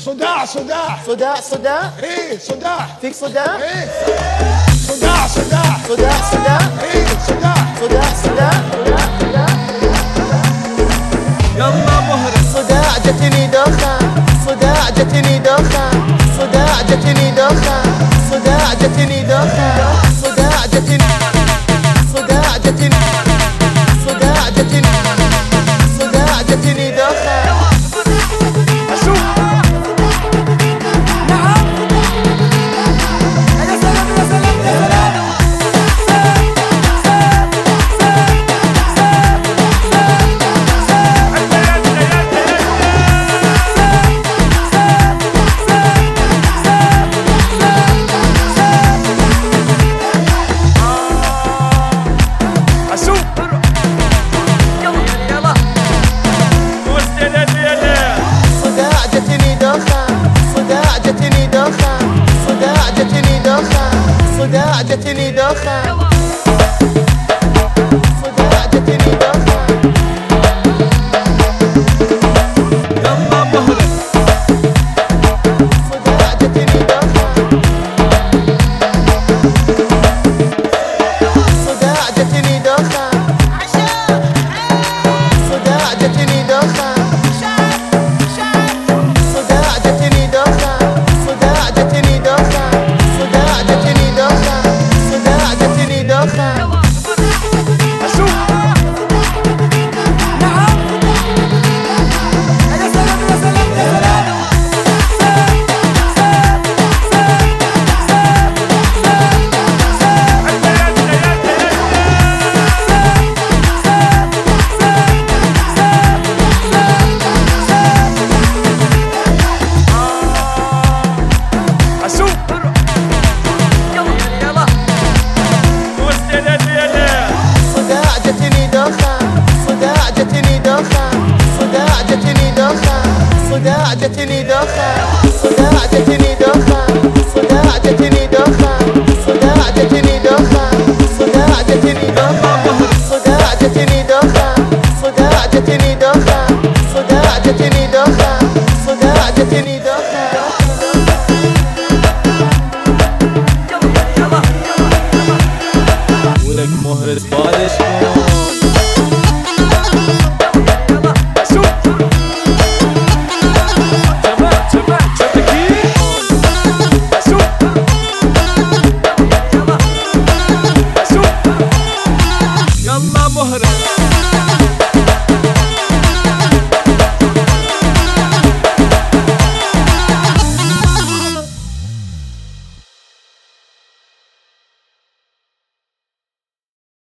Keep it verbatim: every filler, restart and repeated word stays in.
صداع صداع صداع صداع ايه صداع فيك صداع ايه صداع صداع صداع صداع ايه صداع صداع صداع يلا مهرة صداع جتني دوخة صداع جتني دوخة صداع جتني دوخة صداع جتني دوخة صداع جتني صداع جتني صداع جتني صداع جتني دوخة صداع جتني دوخة صداع جتني دوخة صداع جتني دوخة صداع جتني دوخة يلا مهرة صداع جتني دوخة صداع جتني دوخة صداع جتني دوخة صداع جتني دوخة صداع جتني دوخة صداع جتني دوخة صداع جتني دوخة صداع جتني دوخة صداع جتني دوخة صداع جتني دوخة صداع جتني دوخة صداع جتني دوخة صداع جتني دوخة صداع جتني دوخة صداع جتني دوخة صداع جتني دوخة صداع جتني دوخة صداع جتني دوخة صداع جتني